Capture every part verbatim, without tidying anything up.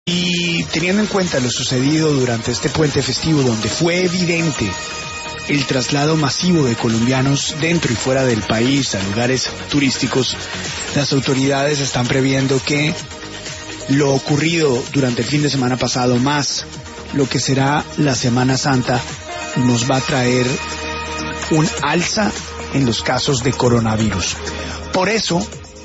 Y teniendo en cuenta lo sucedido durante este puente festivo, donde fue evidente el traslado masivo de colombianos dentro y fuera del país a lugares turísticos, las autoridades están previendo que lo ocurrido durante el fin de semana pasado, más lo que será la Semana Santa, nos va a traer un alza en los casos de coronavirus. Por eso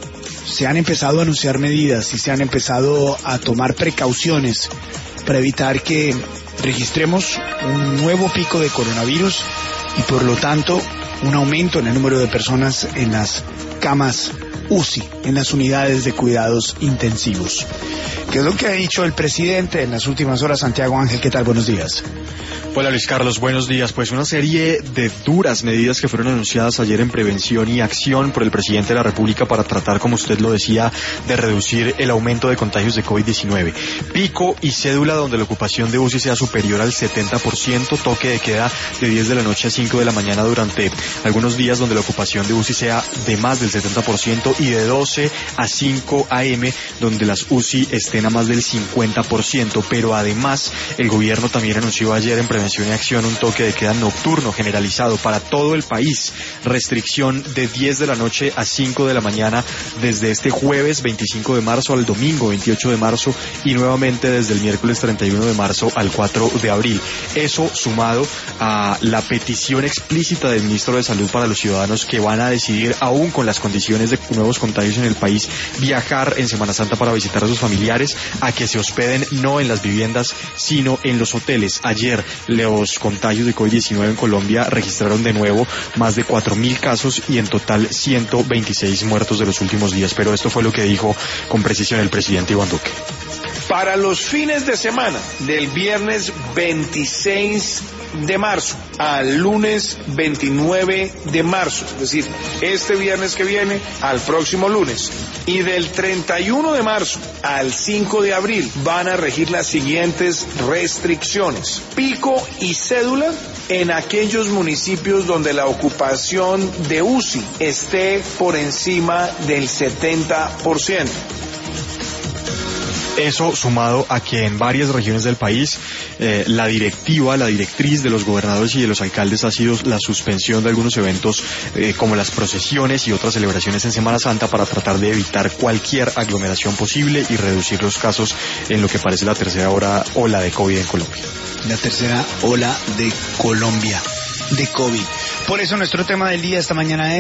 se han empezado a anunciar medidas y se han empezado a tomar precauciones para evitar que registremos un nuevo pico de coronavirus y por lo tanto un aumento en el número de personas en las camas U C I, en las unidades de cuidados intensivos. ¿Qué es lo que ha dicho el presidente en las últimas horas? Santiago Ángel, ¿qué tal? Buenos días. Hola Luis Carlos, buenos días. Pues una serie de duras medidas que fueron anunciadas ayer en prevención y acción por el presidente de la República para tratar, como usted lo decía, de reducir el aumento de contagios de COVID diecinueve. Pico y cédula donde la ocupación de U C I sea superior al setenta por ciento, toque de queda de diez de la noche a cinco de la mañana durante algunos días donde la ocupación de U C I sea de más del setenta por ciento y de doce a cinco a eme donde las U C I estén a más del cincuenta por ciento. Pero además el gobierno también anunció ayer en prevención y acción un toque de queda nocturno generalizado para todo el país, restricción de diez de la noche a cinco de la mañana desde este jueves veinticinco de marzo al domingo veintiocho de marzo y nuevamente desde el miércoles treinta y uno de marzo al cuatro de abril. Eso sumado a la petición explícita del ministro de Salud para los ciudadanos que van a decidir, aún con las condiciones de nuevos contagios en el país, viajar en Semana Santa para visitar a sus familiares, a que se hospeden no en las viviendas sino en los hoteles. Ayer los contagios de COVID diecinueve en Colombia registraron de nuevo más de cuatro mil casos y en total ciento veintiséis muertos de los últimos días. Pero esto fue lo que dijo con precisión el presidente Iván Duque. Para los fines de semana del viernes veintiséis de marzo al lunes veintinueve de marzo, es decir, este viernes que viene al próximo lunes, y del treinta y uno de marzo al cinco de abril van a regir las siguientes restricciones. Pico y cédula en aquellos municipios donde la ocupación de U C I esté por encima del setenta por ciento. Eso sumado a que en varias regiones del país eh, la directiva, la directriz de los gobernadores y de los alcaldes ha sido la suspensión de algunos eventos eh, como las procesiones y otras celebraciones en Semana Santa para tratar de evitar cualquier aglomeración posible y reducir los casos en lo que parece la tercera ola, ola de COVID en Colombia. La tercera ola de Colombia de COVID. Por eso nuestro tema del día esta mañana es